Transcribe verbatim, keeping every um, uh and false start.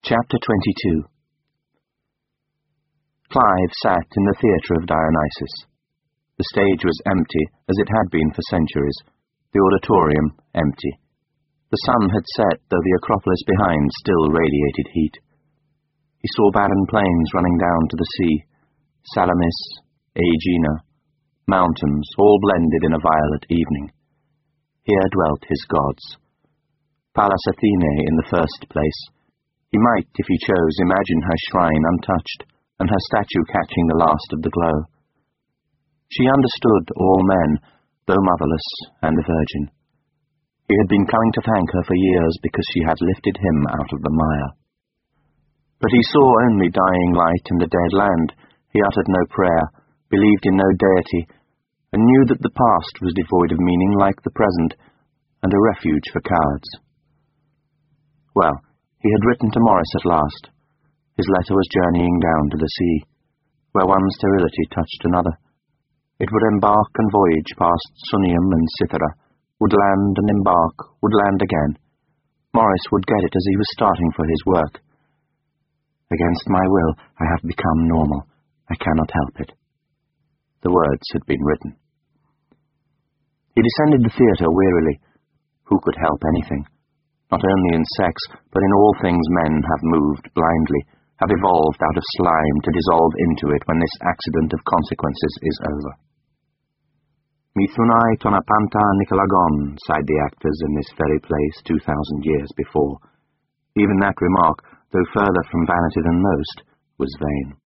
Chapter twenty-two. Clive sat in the theatre of Dionysus. The stage was empty, as it had been for centuries, the auditorium empty. The sun had set, though the Acropolis behind still radiated heat. He saw barren plains running down to the sea, Salamis, Aegina, mountains, all blended in a violet evening. Here dwelt his gods. Pallas Athene in the first place. He might, if he chose, imagine her shrine untouched, and her statue catching the last of the glow. She understood all men, though motherless and a virgin. He had been coming to thank her for years because she had lifted him out of the mire. But he saw only dying light and a dead land. He uttered no prayer, believed in no deity, and knew that the past was devoid of meaning like the present, and a refuge for cowards. Well, he had written to Morris at last. His letter was journeying down to the sea, where one sterility touched another. It would embark and voyage past Sunium and Cythera, would land and embark, would land again. Morris would get it as he was starting for his work. Against my will, I have become normal. I cannot help it. The words had been written. He descended the theatre wearily. Who could help anything? Not only in sex, but in all things men have moved blindly, have evolved out of slime to dissolve into it when this accident of consequences is over. Mithunai tonapanta Nikolagon, sighed the actors in this very place two thousand years before. Even that remark, though further from vanity than most, was vain.